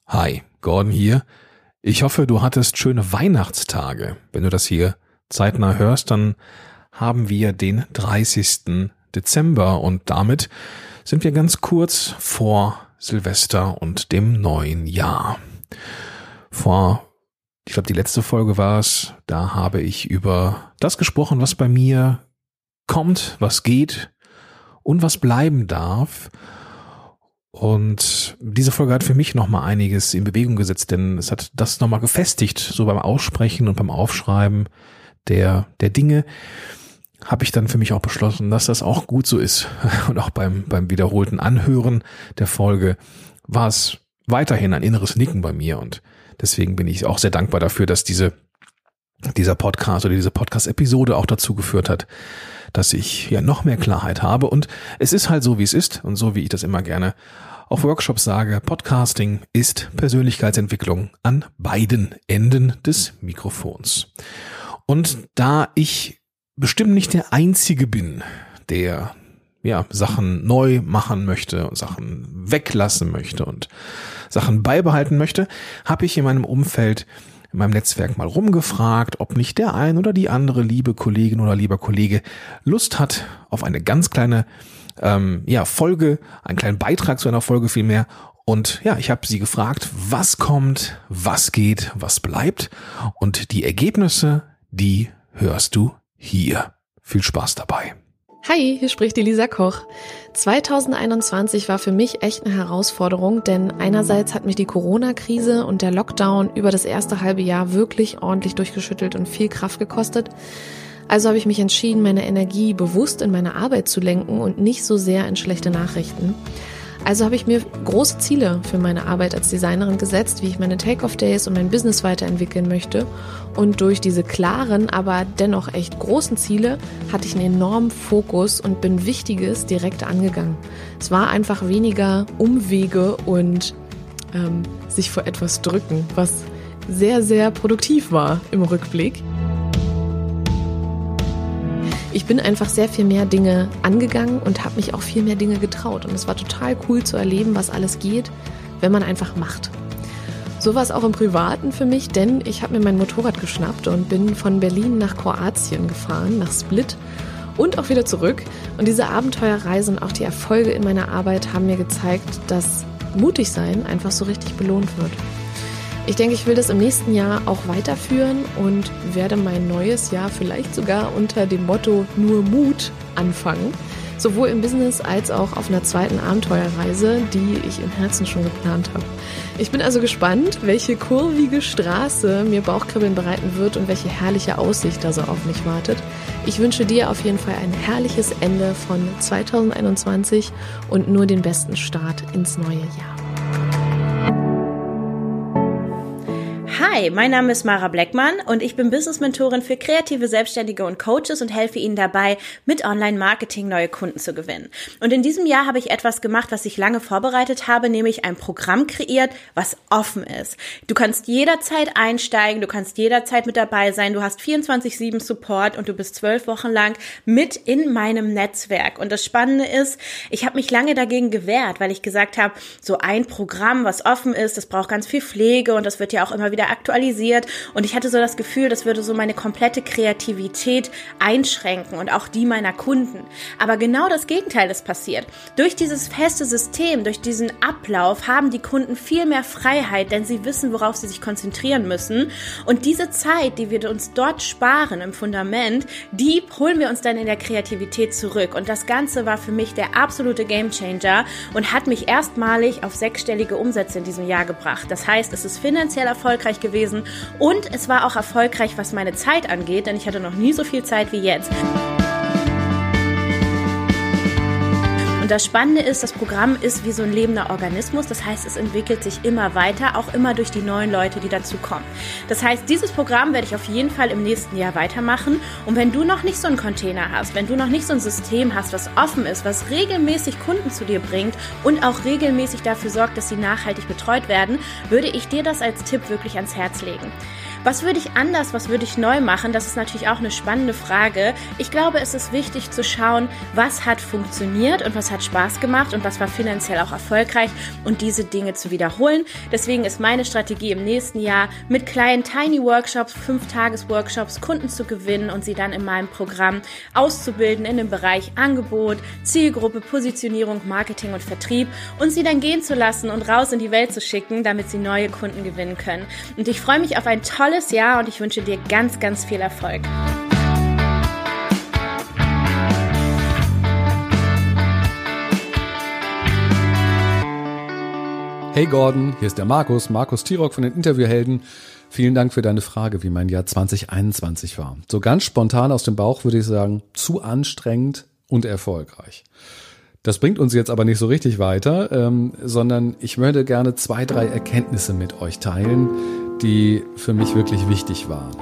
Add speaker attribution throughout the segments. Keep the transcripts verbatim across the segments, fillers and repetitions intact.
Speaker 1: Hi, Gordon hier. Ich hoffe, du hattest schöne Weihnachtstage. Wenn du das hier zeitnah hörst, dann haben wir den dreißigsten Dezember und damit sind wir ganz kurz vor Silvester und dem neuen Jahr. Vor, ich glaube, die letzte Folge war es, da habe ich über das gesprochen, was bei mir kommt, was geht und was bleiben darf. Und diese Folge hat für mich nochmal einiges in Bewegung gesetzt, denn es hat das nochmal gefestigt, so beim Aussprechen und beim Aufschreiben der, der Dinge habe ich dann für mich auch beschlossen, dass das auch gut so ist. Und auch beim, beim wiederholten Anhören der Folge war es weiterhin ein inneres Nicken bei mir und deswegen bin ich auch sehr dankbar dafür, dass diese, dieser Podcast oder diese Podcast-Episode auch dazu geführt hat, dass ich ja noch mehr Klarheit habe und es ist halt so, wie es ist und so, wie ich das immer gerne auf Workshops sage, Podcasting ist Persönlichkeitsentwicklung an beiden Enden des Mikrofons. Und da ich bestimmt nicht der Einzige bin, der ja Sachen neu machen möchte und Sachen weglassen möchte und Sachen beibehalten möchte, habe ich in meinem Umfeld in meinem Netzwerk mal rumgefragt, ob nicht der ein oder die andere liebe Kollegin oder lieber Kollege Lust hat auf eine ganz kleine ähm, ja Folge, einen kleinen Beitrag zu einer Folge vielmehr. Und ja, ich habe sie gefragt, was kommt, was geht, was bleibt. Und die Ergebnisse, die hörst du hier. Viel Spaß dabei.
Speaker 2: Hi, hier spricht die Lisa Koch. zwanzig einundzwanzig war für mich echt eine Herausforderung, denn einerseits hat mich die Corona-Krise und der Lockdown über das erste halbe Jahr wirklich ordentlich durchgeschüttelt und viel Kraft gekostet. Also habe ich mich entschieden, meine Energie bewusst in meine Arbeit zu lenken und nicht so sehr in schlechte Nachrichten. Also habe ich mir große Ziele für meine Arbeit als Designerin gesetzt, wie ich meine Take-Off-Days und mein Business weiterentwickeln möchte. Und durch diese klaren, aber dennoch echt großen Ziele hatte ich einen enormen Fokus und bin Wichtiges direkt angegangen. Es war einfach weniger Umwege und ähm, sich vor etwas drücken, was sehr, sehr produktiv war im Rückblick. Ich bin einfach sehr viel mehr Dinge angegangen und habe mich auch viel mehr Dinge getraut. Und es war total cool zu erleben, was alles geht, wenn man einfach macht. So war es auch im Privaten für mich, denn ich habe mir mein Motorrad geschnappt und bin von Berlin nach Kroatien gefahren, nach Split und auch wieder zurück. Und diese Abenteuerreise und auch die Erfolge in meiner Arbeit haben mir gezeigt, dass mutig sein einfach so richtig belohnt wird. Ich denke, ich will das im nächsten Jahr auch weiterführen und werde mein neues Jahr vielleicht sogar unter dem Motto nur Mut anfangen. Sowohl im Business als auch auf einer zweiten Abenteuerreise, die ich im Herzen schon geplant habe. Ich bin also gespannt, welche kurvige Straße mir Bauchkribbeln bereiten wird und welche herrliche Aussicht da so auf mich wartet. Ich wünsche dir auf jeden Fall ein herrliches Ende von zwanzig einundzwanzig und nur den besten Start ins neue Jahr.
Speaker 3: Hi, mein Name ist Mara Bleckmann und ich bin Business-Mentorin für kreative Selbstständige und Coaches und helfe ihnen dabei, mit Online-Marketing neue Kunden zu gewinnen. Und in diesem Jahr habe ich etwas gemacht, was ich lange vorbereitet habe, nämlich ein Programm kreiert, was offen ist. Du kannst jederzeit einsteigen, du kannst jederzeit mit dabei sein, du hast vierundzwanzig sieben Support und du bist zwölf Wochen lang mit in meinem Netzwerk. Und das Spannende ist, ich habe mich lange dagegen gewehrt, weil ich gesagt habe, so ein Programm, was offen ist, das braucht ganz viel Pflege und das wird ja auch immer wieder aktualisiert und ich hatte so das Gefühl, das würde so meine komplette Kreativität einschränken und auch die meiner Kunden. Aber genau das Gegenteil ist passiert. Durch dieses feste System, durch diesen Ablauf haben die Kunden viel mehr Freiheit, denn sie wissen, worauf sie sich konzentrieren müssen und diese Zeit, die wir uns dort sparen im Fundament, die holen wir uns dann in der Kreativität zurück und das Ganze war für mich der absolute Gamechanger und hat mich erstmalig auf sechsstellige Umsätze in diesem Jahr gebracht. Das heißt, es ist finanziell erfolgreich gewesen und es war auch erfolgreich, was meine Zeit angeht, denn ich hatte noch nie so viel Zeit wie jetzt. Und das Spannende ist, das Programm ist wie so ein lebender Organismus. Das heißt, es entwickelt sich immer weiter, auch immer durch die neuen Leute, die dazukommen. Das heißt, dieses Programm werde ich auf jeden Fall im nächsten Jahr weitermachen. Und wenn du noch nicht so einen Container hast, wenn du noch nicht so ein System hast, was offen ist, was regelmäßig Kunden zu dir bringt und auch regelmäßig dafür sorgt, dass sie nachhaltig betreut werden, würde ich dir das als Tipp wirklich ans Herz legen. Was würde ich anders, was würde ich neu machen? Das ist natürlich auch eine spannende Frage. Ich glaube, es ist wichtig zu schauen, was hat funktioniert und was hat Spaß gemacht und was war finanziell auch erfolgreich und diese Dinge zu wiederholen. Deswegen ist meine Strategie im nächsten Jahr mit kleinen Tiny-Workshops, fünf-Tages-Workshops Kunden zu gewinnen und sie dann in meinem Programm auszubilden in dem Bereich Angebot, Zielgruppe, Positionierung, Marketing und Vertrieb und sie dann gehen zu lassen und raus in die Welt zu schicken, damit sie neue Kunden gewinnen können. Und ich freue mich auf ein tolles Jahr und ich wünsche dir ganz, ganz viel Erfolg.
Speaker 4: Hey Gordon, hier ist der Markus, Markus Tirock von den Interviewhelden. Vielen Dank für deine Frage, wie mein Jahr zwanzig einundzwanzig war. So ganz spontan aus dem Bauch würde ich sagen, zu anstrengend und erfolgreich. Das bringt uns jetzt aber nicht so richtig weiter, ähm, sondern ich möchte gerne zwei, drei Erkenntnisse mit euch teilen, die für mich wirklich wichtig waren.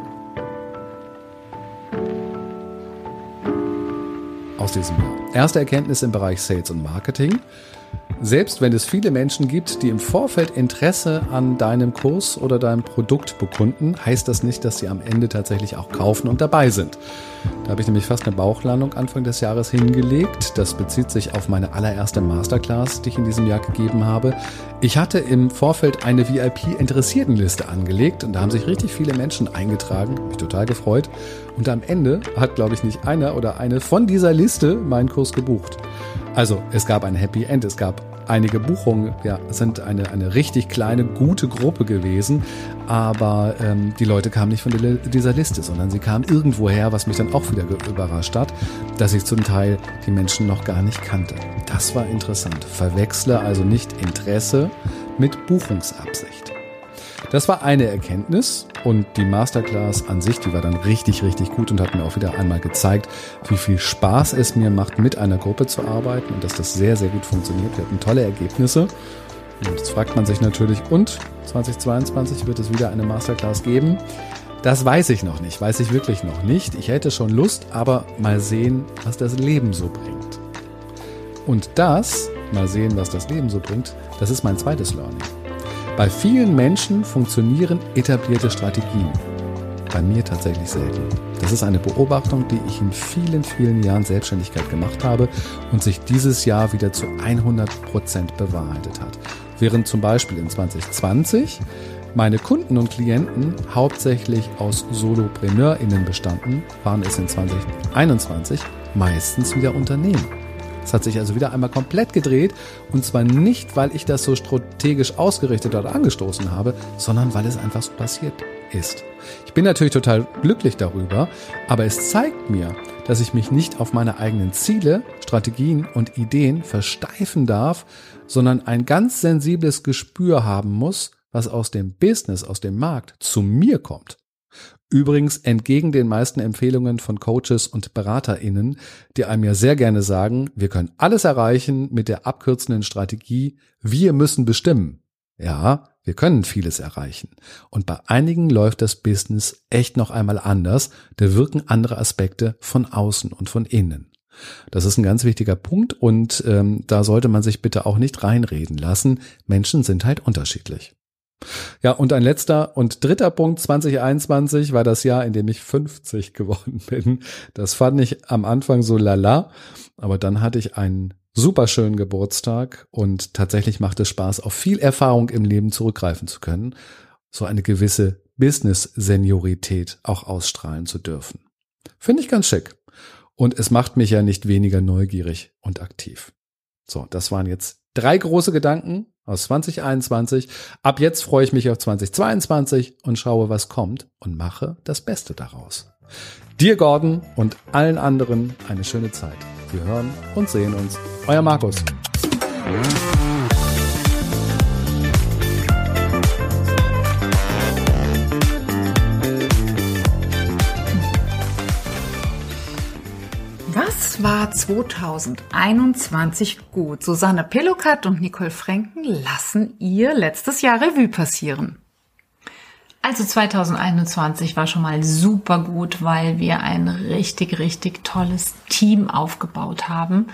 Speaker 4: Aus diesem Jahr. Erste Erkenntnis im Bereich Sales und Marketing. Selbst wenn es viele Menschen gibt, die im Vorfeld Interesse an deinem Kurs oder deinem Produkt bekunden, heißt das nicht, dass sie am Ende tatsächlich auch kaufen und dabei sind. Da habe ich nämlich fast eine Bauchlandung Anfang des Jahres hingelegt. Das bezieht sich auf meine allererste Masterclass, die ich in diesem Jahr gegeben habe. Ich hatte im Vorfeld eine V I P-Interessiertenliste angelegt und da haben sich richtig viele Menschen eingetragen. Mich total gefreut. Und am Ende hat, glaube ich, nicht einer oder eine von dieser Liste meinen Kurs gebucht. Also es gab ein Happy End, es gab einige Buchungen, ja, sind eine, eine richtig kleine, gute Gruppe gewesen, aber ähm, die Leute kamen nicht von der, dieser Liste, sondern sie kamen irgendwoher, was mich dann auch wieder überrascht hat, dass ich zum Teil die Menschen noch gar nicht kannte. Das war interessant. Verwechsle also nicht Interesse mit Buchungsabsicht. Das war eine Erkenntnis und die Masterclass an sich, die war dann richtig, richtig gut und hat mir auch wieder einmal gezeigt, wie viel Spaß es mir macht, mit einer Gruppe zu arbeiten und dass das sehr, sehr gut funktioniert. Wir hatten tolle Ergebnisse. Und jetzt fragt man sich natürlich, und zweitausendzweiundzwanzig wird es wieder eine Masterclass geben? Das weiß ich noch nicht, weiß ich wirklich noch nicht. Ich hätte schon Lust, aber mal sehen, was das Leben so bringt. Und das, mal sehen, was das Leben so bringt, das ist mein zweites Learning. Bei vielen Menschen funktionieren etablierte Strategien. Bei mir tatsächlich selten. Das ist eine Beobachtung, die ich in vielen, vielen Jahren Selbstständigkeit gemacht habe und sich dieses Jahr wieder zu hundert Prozent bewahrheitet hat. Während zum Beispiel in zwanzig zwanzig meine Kunden und Klienten hauptsächlich aus SolopreneurInnen bestanden, waren es in zwanzig einundzwanzig meistens wieder Unternehmen. Es hat sich also wieder einmal komplett gedreht und zwar nicht, weil ich das so strategisch ausgerichtet oder angestoßen habe, sondern weil es einfach so passiert ist. Ich bin natürlich total glücklich darüber, aber es zeigt mir, dass ich mich nicht auf meine eigenen Ziele, Strategien und Ideen versteifen darf, sondern ein ganz sensibles Gespür haben muss, was aus dem Business, aus dem Markt zu mir kommt. Übrigens entgegen den meisten Empfehlungen von Coaches und BeraterInnen, die einem ja sehr gerne sagen, wir können alles erreichen mit der abkürzenden Strategie, wir müssen bestimmen. Ja, wir können vieles erreichen. Und bei einigen läuft das Business echt noch einmal anders, da wirken andere Aspekte von außen und von innen. Das ist ein ganz wichtiger Punkt und ähm, da sollte man sich bitte auch nicht reinreden lassen. Menschen sind halt unterschiedlich. Ja, und ein letzter und dritter Punkt, zwanzig einundzwanzig war das Jahr, in dem ich fünfzig geworden bin. Das fand ich am Anfang so lala, aber dann hatte ich einen super schönen Geburtstag und tatsächlich macht es Spaß, auf viel Erfahrung im Leben zurückgreifen zu können, so eine gewisse Business-Seniorität auch ausstrahlen zu dürfen. Finde ich ganz schick. Und es macht mich ja nicht weniger neugierig und aktiv. So, das waren jetzt drei große Gedanken aus zwanzig einundzwanzig. Ab jetzt freue ich mich auf zwanzig zweiundzwanzig und schaue, was kommt und mache das Beste daraus. Dir, Gordon, und allen anderen eine schöne Zeit. Wir hören und sehen uns. Euer Markus.
Speaker 5: Was war zwanzig einundzwanzig gut? Susanne Pelokat und Nicole Franken lassen ihr letztes Jahr Revue passieren.
Speaker 6: Also zwanzig einundzwanzig war schon mal super gut, weil wir ein richtig, richtig tolles Team aufgebaut haben.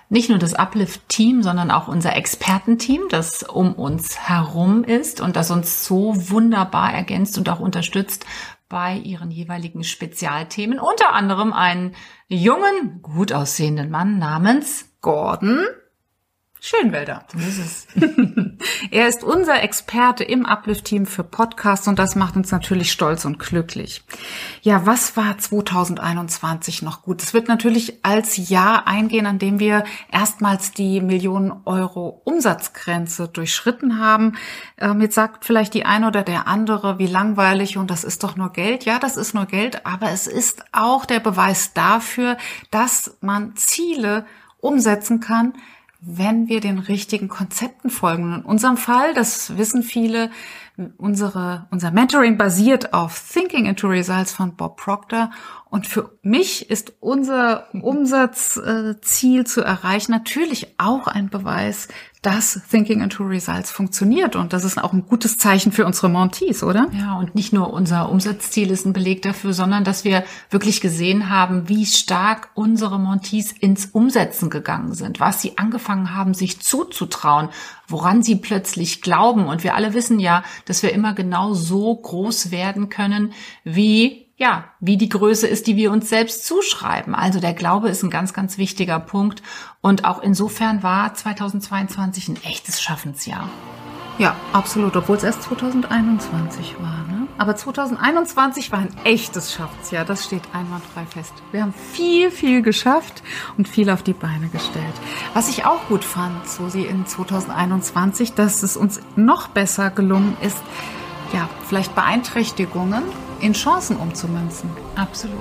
Speaker 6: nicht nur das Uplift-Team, sondern auch unser Expertenteam, das um uns herum ist und das uns so wunderbar ergänzt und auch unterstützt bei ihren jeweiligen Spezialthemen. Unter anderem einen jungen, gut aussehenden Mann namens
Speaker 5: Gordon Schönwelder.
Speaker 6: So ist es.
Speaker 5: Er ist unser Experte im Uplift-Team für Podcasts und das macht uns natürlich stolz und glücklich. Ja, was war zwanzig einundzwanzig noch gut? Es wird natürlich als Jahr eingehen, an dem wir erstmals die Millionen Euro Umsatzgrenze durchschritten haben. Ähm, jetzt sagt vielleicht die eine oder der andere, wie langweilig und das ist doch nur Geld. Ja, das ist nur Geld, aber es ist auch der Beweis dafür, dass man Ziele umsetzen kann, wenn wir den richtigen Konzepten folgen. In unserem Fall, das wissen viele, unsere, unser Mentoring basiert auf Thinking into Results von Bob Proctor. Und für mich ist unser Umsatzziel äh, zu erreichen natürlich auch ein Beweis, dass Thinking into Results funktioniert. Und das ist auch ein gutes Zeichen für unsere Mentees, oder?
Speaker 6: Ja, und nicht nur unser Umsatzziel ist ein Beleg dafür, sondern dass wir wirklich gesehen haben, wie stark unsere Mentees ins Umsetzen gegangen sind, was sie angefangen haben, sich zuzutrauen, woran sie plötzlich glauben. Und wir alle wissen ja, dass wir immer genau so groß werden können, wie ja, wie die Größe ist, die wir uns selbst zuschreiben. Also der Glaube ist ein ganz, ganz wichtiger Punkt. Und auch insofern war zweitausendzweiundzwanzig ein echtes Schaffensjahr.
Speaker 5: Ja, absolut, obwohl es erst zwanzig einundzwanzig war, ne? Aber zwanzig einundzwanzig war ein echtes Schaffensjahr, das steht einwandfrei fest. Wir haben viel, viel geschafft und viel auf die Beine gestellt. Was ich auch gut fand, Susi, in zwanzig einundzwanzig, dass es uns noch besser gelungen ist, ja, vielleicht Beeinträchtigungen in Chancen umzumünzen.
Speaker 6: Absolut.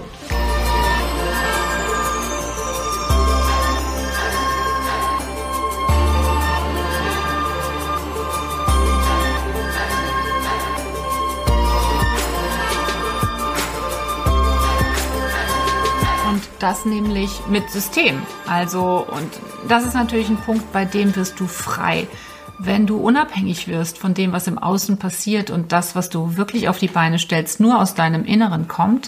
Speaker 6: Und das nämlich mit System. Also, und das ist natürlich ein Punkt, bei dem wirst du frei. Wenn du unabhängig wirst von dem, was im Außen passiert und das, was du wirklich auf die Beine stellst, nur aus deinem Inneren kommt,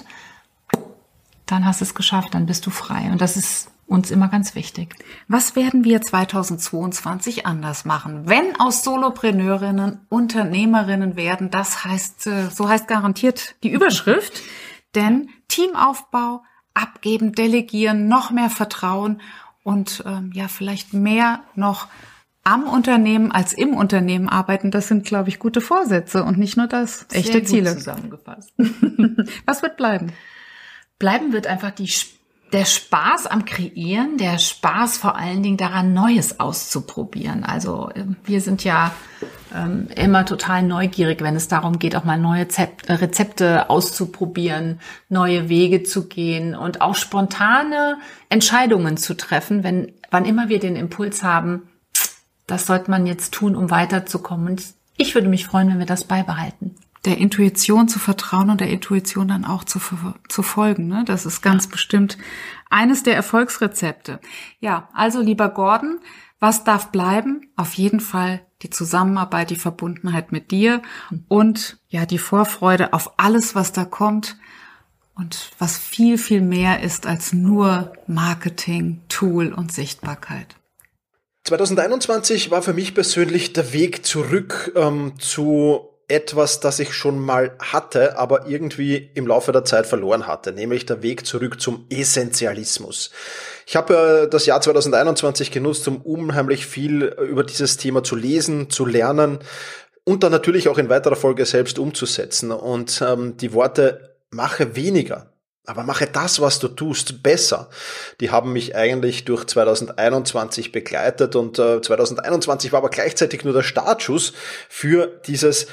Speaker 6: dann hast du es geschafft, dann bist du frei. Und das ist uns immer ganz wichtig.
Speaker 5: Was werden wir zweitausendzweiundzwanzig anders machen? Wenn aus Solopreneurinnen Unternehmerinnen werden, das heißt, so heißt garantiert die Überschrift, denn Teamaufbau, abgeben, delegieren, noch mehr Vertrauen und ähm, ja, vielleicht mehr noch am Unternehmen als im Unternehmen arbeiten, das sind, glaube ich, gute Vorsätze und nicht nur das, echte
Speaker 6: Sehr gut
Speaker 5: Ziele.
Speaker 6: Zusammengefasst.
Speaker 5: Was wird bleiben?
Speaker 6: Bleiben wird einfach die, der Spaß am Kreieren, der Spaß vor allen Dingen daran, Neues auszuprobieren. Also wir sind ja ähm, immer total neugierig, wenn es darum geht, auch mal neue Zep- Rezepte auszuprobieren, neue Wege zu gehen und auch spontane Entscheidungen zu treffen, wenn wann immer wir den Impuls haben, das sollte man jetzt tun, um weiterzukommen. Und ich würde mich freuen, wenn wir das beibehalten.
Speaker 5: Der Intuition zu vertrauen und der Intuition dann auch zu, zu folgen, ne? Das ist ganz ja. bestimmt eines der Erfolgsrezepte. Ja, also lieber Gordon, was darf bleiben? Auf jeden Fall die Zusammenarbeit, die Verbundenheit mit dir und ja, die Vorfreude auf alles, was da kommt und was viel, viel mehr ist als nur Marketing, Tool und Sichtbarkeit.
Speaker 7: zwanzig einundzwanzig war für mich persönlich der Weg zurück ähm, zu etwas, das ich schon mal hatte, aber irgendwie im Laufe der Zeit verloren hatte, nämlich der Weg zurück zum Essentialismus. Ich habe äh, das Jahr zwanzig einundzwanzig genutzt, um unheimlich viel über dieses Thema zu lesen, zu lernen und dann natürlich auch in weiterer Folge selbst umzusetzen. Und ähm, die Worte "mache weniger", aber mache das, was du tust, besser. Die haben mich eigentlich durch zwanzig einundzwanzig begleitet und äh, zwanzig einundzwanzig war aber gleichzeitig nur der Startschuss für dieses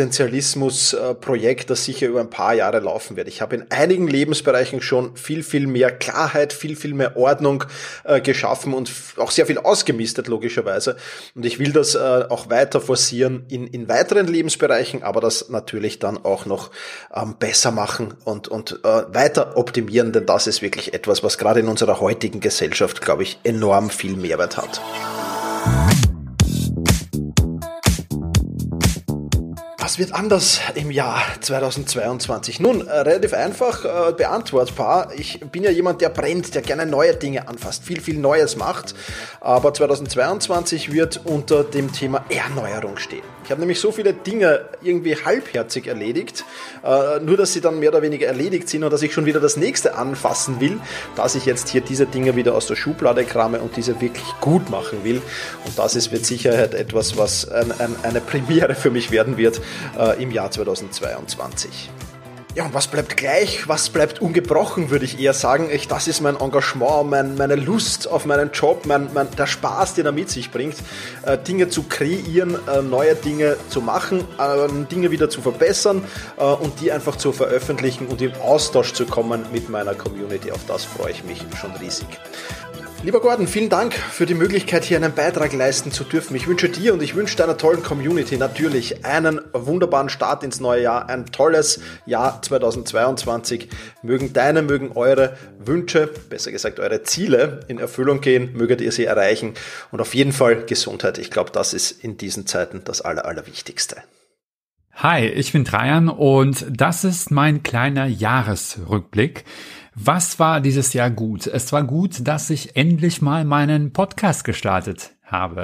Speaker 7: Essentialismus-Projekt, das sicher über ein paar Jahre laufen wird. Ich habe in einigen Lebensbereichen schon viel, viel mehr Klarheit, viel, viel mehr Ordnung äh, geschaffen und f- auch sehr viel ausgemistet, logischerweise. Und ich will das äh, auch weiter forcieren in, in weiteren Lebensbereichen, aber das natürlich dann auch noch ähm, besser machen und, und äh, weiter optimieren, denn das ist wirklich etwas, was gerade in unserer heutigen Gesellschaft, glaube ich, enorm viel Mehrwert hat. Was wird anders im Jahr zweitausendzweiundzwanzig? Nun, äh, relativ einfach äh, beantwortbar. Ich bin ja jemand, der brennt, der gerne neue Dinge anfasst, viel, viel Neues macht. Aber zweitausendzweiundzwanzig wird unter dem Thema Erneuerung stehen. Ich habe nämlich so viele Dinge irgendwie halbherzig erledigt, äh, nur dass sie dann mehr oder weniger erledigt sind und dass ich schon wieder das nächste anfassen will, dass ich jetzt hier diese Dinge wieder aus der Schublade krame und diese wirklich gut machen will. Und das ist mit Sicherheit etwas, was ein, ein, eine Premiere für mich werden wird äh, im Jahr zweitausendzweiundzwanzig. Ja, und was bleibt gleich? Was bleibt ungebrochen, würde ich eher sagen. Ich, das ist mein Engagement, mein, meine Lust auf meinen Job, mein, mein, der Spaß, den er mit sich bringt, äh, Dinge zu kreieren, äh, neue Dinge zu machen, äh, Dinge wieder zu verbessern äh, und die einfach zu veröffentlichen und in Austausch zu kommen mit meiner Community. Auf das freue ich mich schon riesig. Lieber Gordon, vielen Dank für die Möglichkeit, hier einen Beitrag leisten zu dürfen. Ich wünsche dir und ich wünsche deiner tollen Community natürlich einen wunderbaren Start ins neue Jahr, ein tolles Jahr zweitausendzweiundzwanzig. Mögen deine, mögen eure Wünsche, besser gesagt eure Ziele in Erfüllung gehen, möget ihr sie erreichen und auf jeden Fall Gesundheit. Ich glaube, das ist in diesen Zeiten das Aller, Allerwichtigste.
Speaker 8: Hi, ich bin Trajan und das ist mein kleiner Jahresrückblick. Was war dieses Jahr gut? Es war gut, dass ich endlich mal meinen Podcast gestartet habe.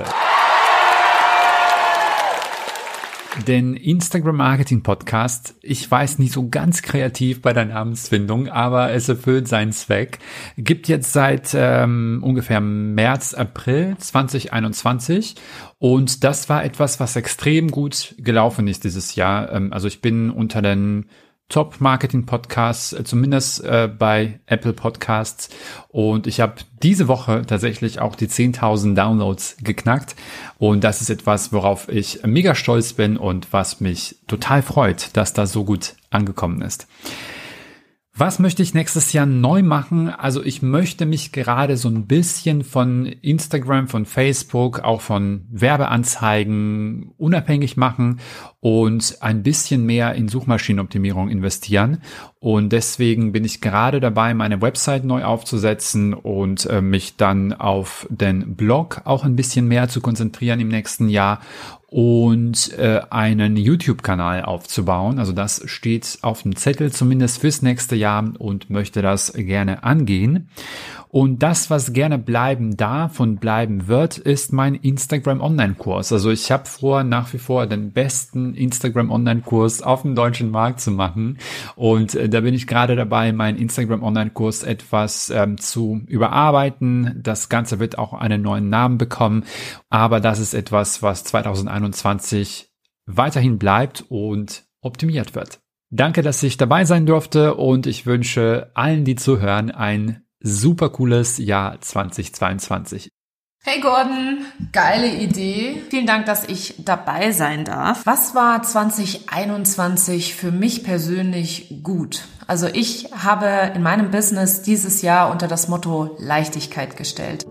Speaker 8: Den Instagram Marketing Podcast, ich weiß nicht so ganz kreativ bei der Namensfindung, aber es erfüllt seinen Zweck, gibt jetzt seit ähm, ungefähr März, April zwanzig einundzwanzig und das war etwas, was extrem gut gelaufen ist dieses Jahr. Ähm, also ich bin unter den Top-Marketing-Podcasts, zumindest äh, bei Apple Podcasts. Und ich habe diese Woche tatsächlich auch die zehntausend Downloads geknackt. Und das ist etwas, worauf ich mega stolz bin und was mich total freut, dass das so gut angekommen ist. Was möchte ich nächstes Jahr neu machen? Also ich möchte mich gerade so ein bisschen von Instagram, von Facebook, auch von Werbeanzeigen unabhängig machen und ein bisschen mehr in Suchmaschinenoptimierung investieren. Und deswegen bin ich gerade dabei, meine Website neu aufzusetzen und äh, mich dann auf den Blog auch ein bisschen mehr zu konzentrieren im nächsten Jahr und äh, einen YouTube-Kanal aufzubauen. Also das steht auf dem Zettel zumindest fürs nächste Jahr und möchte das gerne angehen. Und das, was gerne bleiben darf und bleiben wird, ist mein Instagram-Online-Kurs. Also ich habe vor, nach wie vor den besten Instagram-Online-Kurs auf dem deutschen Markt zu machen. Und äh, da bin ich gerade dabei, meinen Instagram-Online-Kurs etwas ähm, zu überarbeiten. Das Ganze wird auch einen neuen Namen bekommen. Aber das ist etwas, was zweitausendeinundzwanzig weiterhin bleibt und optimiert wird. Danke, dass ich dabei sein durfte und ich wünsche allen, die zuhören, ein super cooles Jahr zweitausendzweiundzwanzig.
Speaker 6: Hey Gordon, geile Idee. Vielen Dank, dass ich dabei sein darf. Was war zwanzig einundzwanzig für mich persönlich gut? Also ich habe in meinem Business dieses Jahr unter das Motto Leichtigkeit gestellt.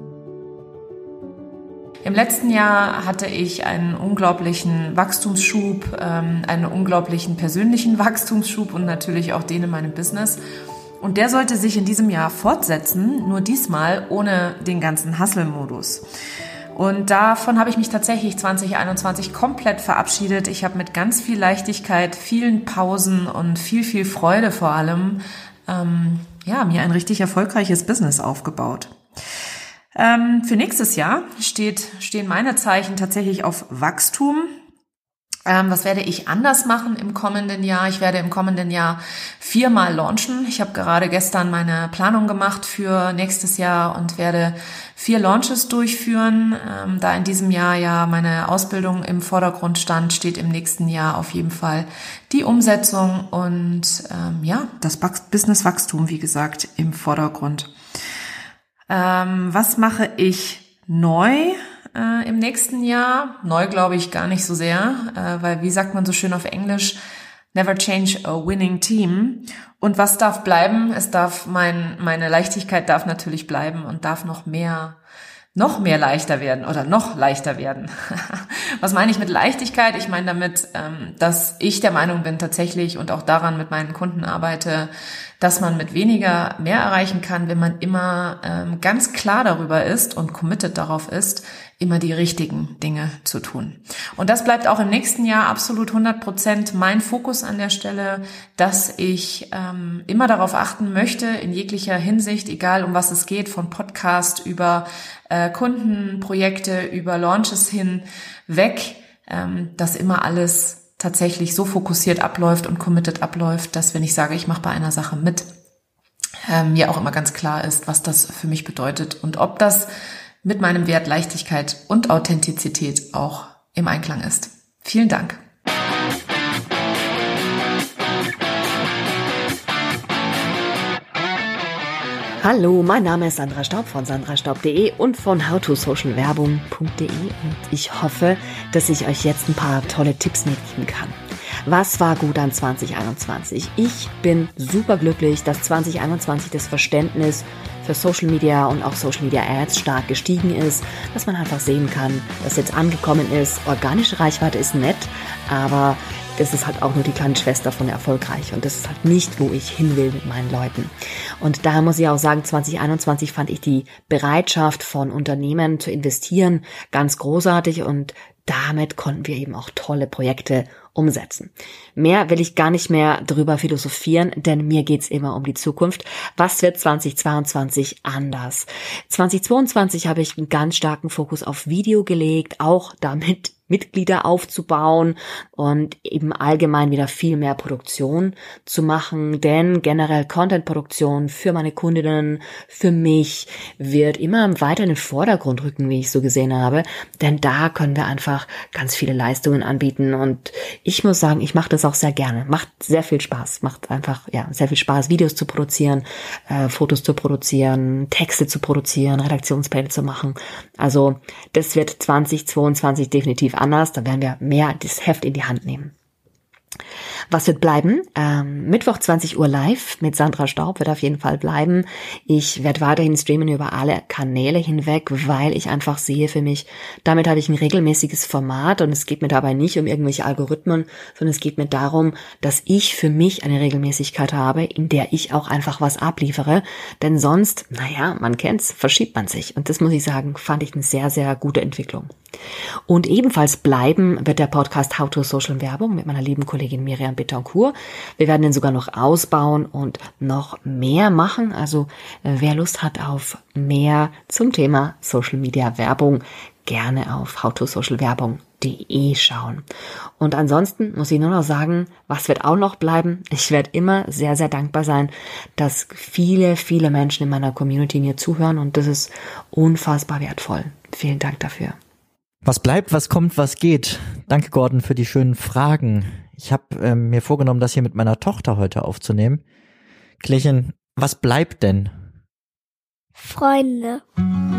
Speaker 6: Im letzten Jahr hatte ich einen unglaublichen Wachstumsschub, ähm, einen unglaublichen persönlichen Wachstumsschub und natürlich auch den in meinem Business. Und der sollte sich in diesem Jahr fortsetzen, nur diesmal ohne den ganzen Hustle-Modus. Und davon habe ich mich tatsächlich zwanzig einundzwanzig komplett verabschiedet. Ich habe mit ganz viel Leichtigkeit, vielen Pausen und viel, viel Freude vor allem, ähm, ja, mir ein richtig erfolgreiches Business aufgebaut. Ähm, für nächstes Jahr steht, stehen meine Zeichen tatsächlich auf Wachstum. Ähm, was werde ich anders machen im kommenden Jahr? Ich werde im kommenden Jahr viermal launchen. Ich habe gerade gestern meine Planung gemacht für nächstes Jahr und werde vier Launches durchführen. Ähm, da in diesem Jahr ja meine Ausbildung im Vordergrund stand, steht im nächsten Jahr auf jeden Fall die Umsetzung und ähm, ja, das Business-Wachstum, wie gesagt, im Vordergrund. Ähm, was mache ich neu äh, im nächsten Jahr? Neu glaube ich gar nicht so sehr, äh, weil wie sagt man so schön auf Englisch, never change a winning team. Und was darf bleiben? Es darf mein, meine Leichtigkeit darf natürlich bleiben und darf noch mehr,
Speaker 9: noch mehr leichter werden oder noch leichter werden. Was meine ich mit Leichtigkeit? Ich meine damit, dass ich der Meinung bin tatsächlich und auch daran mit meinen Kunden arbeite, dass man mit weniger mehr erreichen kann, wenn man immer ähm, ganz klar darüber ist und committed darauf ist, immer die richtigen Dinge zu tun. Und das bleibt auch im nächsten Jahr absolut hundert Prozent mein Fokus an der Stelle, dass ich ähm, immer darauf achten möchte, in jeglicher Hinsicht, egal um was es geht, von Podcast über äh, Kundenprojekte, über Launches hin, weg, ähm, dass immer alles tatsächlich so fokussiert abläuft und committed abläuft, dass wenn ich sage, ich mache bei einer Sache mit, ähm, mir auch immer ganz klar ist, was das für mich bedeutet und ob das mit meinem Wert Leichtigkeit und Authentizität auch im Einklang ist. Vielen Dank.
Speaker 10: Hallo, mein Name ist Sandra Staub von sandrastaub punkt de und von how to social werbung punkt de und ich hoffe, dass ich euch jetzt ein paar tolle Tipps mitgeben kann. Was war gut an zwanzig einundzwanzig? Ich bin super glücklich, dass zwanzig einundzwanzig das Verständnis für Social Media und auch Social Media Ads stark gestiegen ist, dass man einfach sehen kann, dass jetzt angekommen ist, organische Reichweite ist nett, aber das ist halt auch nur die kleine Schwester von erfolgreich und das ist halt nicht, wo ich hin will mit meinen Leuten. Und daher muss ich auch sagen, zwanzig einundzwanzig fand ich die Bereitschaft von Unternehmen zu investieren ganz großartig und damit konnten wir eben auch tolle Projekte umsetzen. Mehr will ich gar nicht mehr drüber philosophieren, denn mir geht's immer um die Zukunft. Was wird zwanzig zweiundzwanzig anders? zwanzig zweiundzwanzig habe ich einen ganz starken Fokus auf Video gelegt, auch damit Mitglieder aufzubauen und eben allgemein wieder viel mehr Produktion zu machen, denn generell Content-Produktion für meine Kundinnen, für mich wird immer weiter in den Vordergrund rücken, wie ich so gesehen habe, denn da können wir einfach ganz viele Leistungen anbieten und ich muss sagen, ich mache das auch sehr gerne, macht sehr viel Spaß, macht einfach ja sehr viel Spaß, Videos zu produzieren, äh, Fotos zu produzieren, Texte zu produzieren, Redaktionspläne zu machen, also das wird zwanzig zweiundzwanzig definitiv anders, da werden wir mehr das Heft in die Hand nehmen. Was wird bleiben? Ähm, Mittwoch zwanzig Uhr live mit Sandra Staub wird auf jeden Fall bleiben. Ich werde weiterhin streamen über alle Kanäle hinweg, weil ich einfach sehe für mich, damit habe ich ein regelmäßiges Format und es geht mir dabei nicht um irgendwelche Algorithmen, sondern es geht mir darum, dass ich für mich eine Regelmäßigkeit habe, in der ich auch einfach was abliefere, denn sonst, naja, man kennt's, verschiebt man sich und das muss ich sagen, fand ich eine sehr, sehr gute Entwicklung. Und ebenfalls bleiben wird der Podcast How to Social Werbung mit meiner lieben Kollegin Miriam Betancourt. Wir werden den sogar noch ausbauen und noch mehr machen. Also wer Lust hat auf mehr zum Thema Social Media Werbung, gerne auf how to social werbung punkt de schauen. Und ansonsten muss ich nur noch sagen, was wird auch noch bleiben? Ich werde immer sehr, sehr dankbar sein, dass viele, viele Menschen in meiner Community mir zuhören und das ist unfassbar wertvoll. Vielen Dank dafür.
Speaker 11: Was bleibt, was kommt, was geht? Danke, Gordon, für die schönen Fragen. Ich habe ähm, mir vorgenommen, das hier mit meiner Tochter heute aufzunehmen. Klärchen, was bleibt denn?
Speaker 12: Freunde.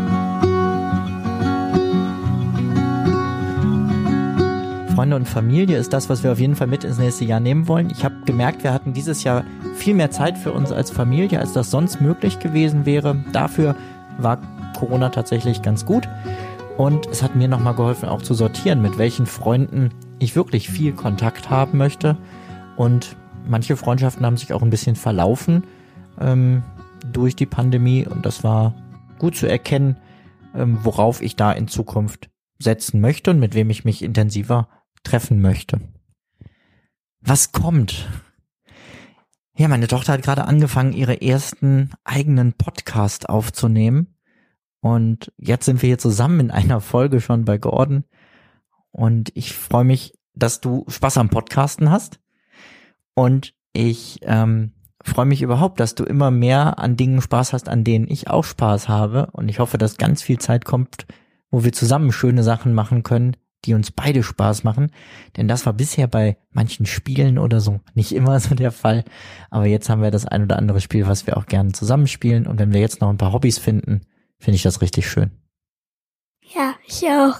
Speaker 11: Freunde und Familie ist das, was wir auf jeden Fall mit ins nächste Jahr nehmen wollen. Ich habe gemerkt, wir hatten dieses Jahr viel mehr Zeit für uns als Familie, als das sonst möglich gewesen wäre. Dafür war Corona tatsächlich ganz gut. Und es hat mir nochmal geholfen, auch zu sortieren, mit welchen Freunden ich wirklich viel Kontakt haben möchte. Und manche Freundschaften haben sich auch ein bisschen verlaufen ähm, durch die Pandemie. Und das war gut zu erkennen, ähm, worauf ich da in Zukunft setzen möchte und mit wem ich mich intensiver treffen möchte. Was kommt? Ja, meine Tochter hat gerade angefangen, ihre ersten eigenen Podcast aufzunehmen. Und jetzt sind wir hier zusammen in einer Folge schon bei Gordon. Und ich freue mich, dass du Spaß am Podcasten hast. Und ich ähm, freue mich überhaupt, dass du immer mehr an Dingen Spaß hast, an denen ich auch Spaß habe. Und ich hoffe, dass ganz viel Zeit kommt, wo wir zusammen schöne Sachen machen können, die uns beide Spaß machen. Denn das war bisher bei manchen Spielen oder so nicht immer so der Fall. Aber jetzt haben wir das ein oder andere Spiel, was wir auch gerne zusammenspielen. Und wenn wir jetzt noch ein paar Hobbys finden, finde ich das richtig schön.
Speaker 12: Ja, ich auch.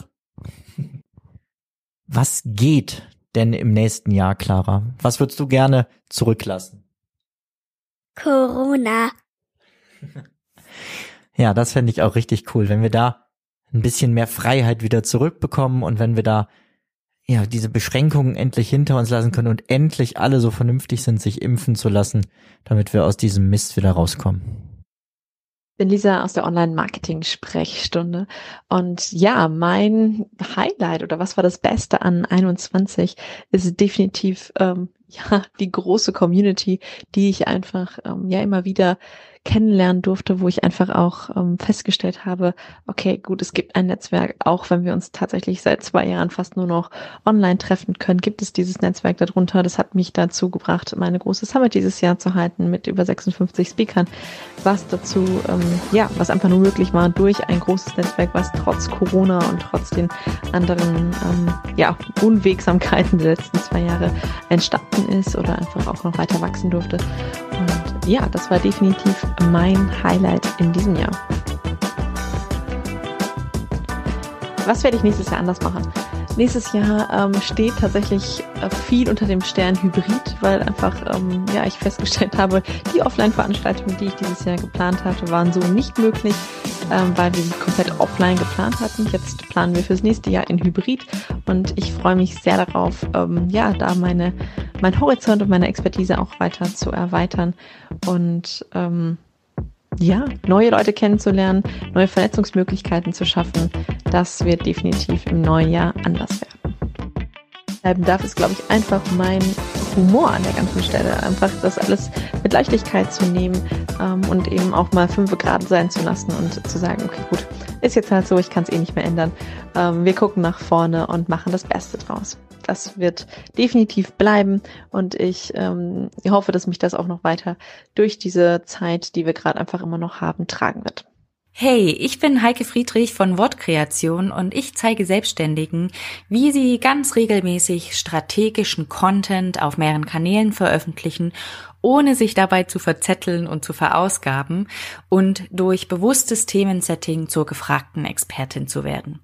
Speaker 11: Was geht denn im nächsten Jahr, Clara? Was würdest du gerne zurücklassen?
Speaker 12: Corona.
Speaker 11: Ja, das fände ich auch richtig cool, wenn wir da ein bisschen mehr Freiheit wieder zurückbekommen und wenn wir da ja diese Beschränkungen endlich hinter uns lassen können und endlich alle so vernünftig sind, sich impfen zu lassen, damit wir aus diesem Mist wieder rauskommen.
Speaker 2: Ich bin Lisa aus der Online-Marketing-Sprechstunde und ja, mein Highlight oder was war das Beste an einundzwanzig ist definitiv ähm, ja die große Community, die ich einfach ähm, ja immer wieder kennenlernen durfte, wo ich einfach auch ähm, festgestellt habe, okay, gut, es gibt ein Netzwerk, auch wenn wir uns tatsächlich seit zwei Jahren fast nur noch online treffen können, gibt es dieses Netzwerk darunter. Das hat mich dazu gebracht, meine große Summit dieses Jahr zu halten mit über sechsundfünfzig Speakern, was dazu, ähm, ja, was einfach nur möglich war durch ein großes Netzwerk, was trotz Corona und trotz den anderen, ähm, ja, Unwegsamkeiten der letzten zwei Jahre entstanden ist oder einfach auch noch weiter wachsen durfte. Und ja, das war definitiv mein Highlight in diesem Jahr. Was werde ich nächstes Jahr anders machen? Nächstes Jahr ähm, steht tatsächlich äh, viel unter dem Stern Hybrid, weil einfach ähm, ja ich festgestellt habe, die Offline-Veranstaltungen, die ich dieses Jahr geplant hatte, waren so nicht möglich, ähm, weil wir sie komplett offline geplant hatten. Jetzt planen wir fürs nächste Jahr in Hybrid und ich freue mich sehr darauf, ähm, ja, da meine mein Horizont und meine Expertise auch weiter zu erweitern und ähm, ja, neue Leute kennenzulernen, neue Vernetzungsmöglichkeiten zu schaffen, das wird definitiv im neuen Jahr anders werden. Bleiben darf es, glaube ich, einfach mein Humor an der ganzen Stelle. Einfach das alles mit Leichtigkeit zu nehmen ähm, und eben auch mal fünf Grad sein zu lassen und zu sagen, okay, gut, ist jetzt halt so, ich kann es eh nicht mehr ändern. Ähm, wir gucken nach vorne und machen das Beste draus. Das wird definitiv bleiben und ich ähm, hoffe, dass mich das auch noch weiter durch diese Zeit, die wir gerade einfach immer noch haben, tragen wird.
Speaker 13: Hey, ich bin Heike Friedrich von Wortkreation und ich zeige Selbstständigen, wie sie ganz regelmäßig strategischen Content auf mehreren Kanälen veröffentlichen, ohne sich dabei zu verzetteln und zu verausgaben und durch bewusstes Themensetting zur gefragten Expertin zu werden.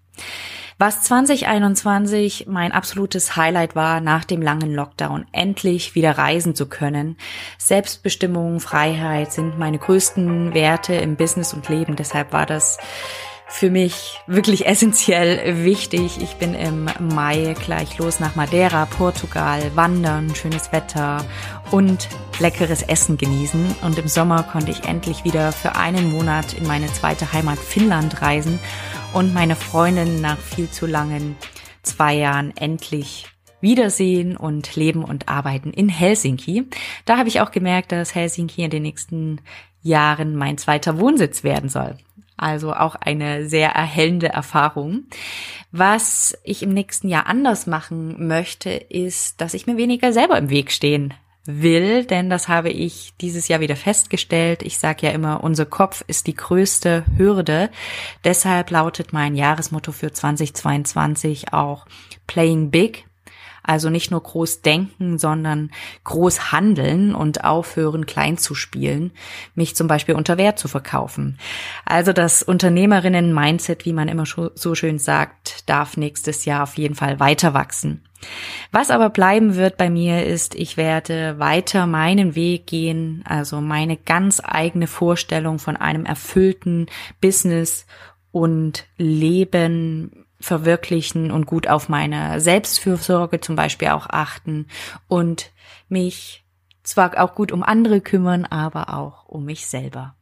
Speaker 13: Was zwanzig einundzwanzig mein absolutes Highlight war, nach dem langen Lockdown endlich wieder reisen zu können. Selbstbestimmung, Freiheit sind meine größten Werte im Business und Leben. Deshalb war das für mich wirklich essentiell wichtig. Ich bin im Mai gleich los nach Madeira, Portugal, wandern, schönes Wetter und leckeres Essen genießen. Und im Sommer konnte ich endlich wieder für einen Monat in meine zweite Heimat Finnland reisen und meine Freundin nach viel zu langen zwei Jahren endlich wiedersehen und leben und arbeiten in Helsinki. Da habe ich auch gemerkt, dass Helsinki in den nächsten Jahren mein zweiter Wohnsitz werden soll. Also auch eine sehr erhellende Erfahrung. Was ich im nächsten Jahr anders machen möchte, ist, dass ich mir weniger selber im Weg stehen will, denn das habe ich dieses Jahr wieder festgestellt. Ich sage ja immer, unser Kopf ist die größte Hürde. Deshalb lautet mein Jahresmotto für zwanzig zweiundzwanzig auch Playing Big. Also nicht nur groß denken, sondern groß handeln und aufhören, klein zu spielen, mich zum Beispiel unter Wert zu verkaufen. Also das Unternehmerinnen-Mindset, wie man immer so schön sagt, darf nächstes Jahr auf jeden Fall weiter wachsen. Was aber bleiben wird bei mir ist, ich werde weiter meinen Weg gehen, also meine ganz eigene Vorstellung von einem erfüllten Business und Leben verwirklichen und gut auf meine Selbstfürsorge zum Beispiel auch achten und mich zwar auch gut um andere kümmern, aber auch um mich selber.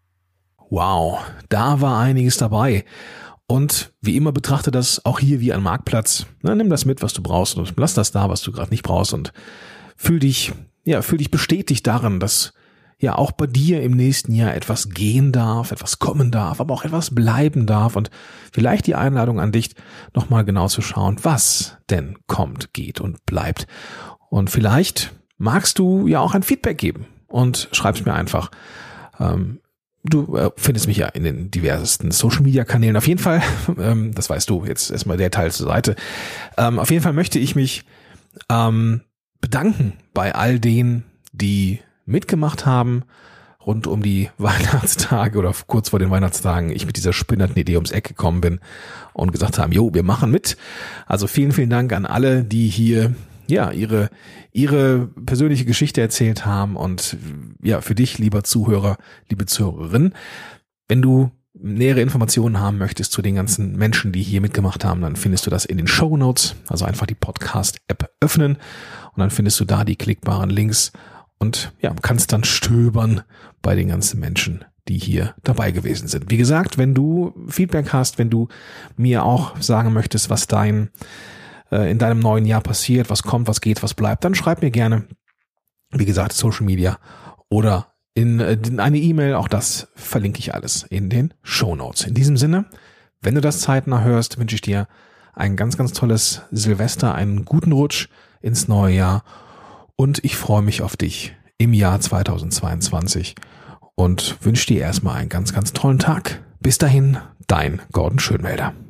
Speaker 1: Wow, da war einiges dabei. Und wie immer betrachte das auch hier wie ein Marktplatz. Na, nimm das mit, was du brauchst und lass das da, was du gerade nicht brauchst und fühl dich, ja, fühl dich bestätigt darin, dass ja auch bei dir im nächsten Jahr etwas gehen darf, etwas kommen darf, aber auch etwas bleiben darf und vielleicht die Einladung an dich, nochmal genau zu schauen, was denn kommt, geht und bleibt. Und vielleicht magst du ja auch ein Feedback geben und schreib's mir einfach. Ähm, Du äh, findest mich ja in den diversesten Social-Media-Kanälen. Auf jeden Fall, ähm, das weißt du, jetzt erstmal der Teil zur Seite. Ähm, auf jeden Fall möchte ich mich ähm, bedanken bei all denen, die mitgemacht haben rund um die Weihnachtstage oder kurz vor den Weihnachtstagen. Ich mit dieser spinnerten Idee ums Eck gekommen bin und gesagt haben, jo, wir machen mit. Also vielen, vielen Dank an alle, die hier ja ihre ihre persönliche Geschichte erzählt haben und ja, für dich, lieber Zuhörer, liebe Zuhörerin, wenn du nähere Informationen haben möchtest zu den ganzen Menschen, die hier mitgemacht haben, dann findest du das in den Shownotes. Also einfach die Podcast-App öffnen und dann findest du da die klickbaren Links und ja, kannst dann stöbern bei den ganzen Menschen, die hier dabei gewesen sind. Wie gesagt, wenn du Feedback hast, wenn du mir auch sagen möchtest, was dein äh, in deinem neuen Jahr passiert, was kommt, was geht, was bleibt, dann schreib mir gerne, wie gesagt, Social Media oder in, in eine E-Mail. Auch das verlinke ich alles in den Shownotes. In diesem Sinne, wenn du das zeitnah hörst, wünsche ich dir ein ganz, ganz tolles Silvester, einen guten Rutsch ins neue Jahr und ich freue mich auf dich im Jahr zweitausendzweiundzwanzig und wünsche dir erstmal einen ganz, ganz tollen Tag. Bis dahin, dein Gordon Schönwälder.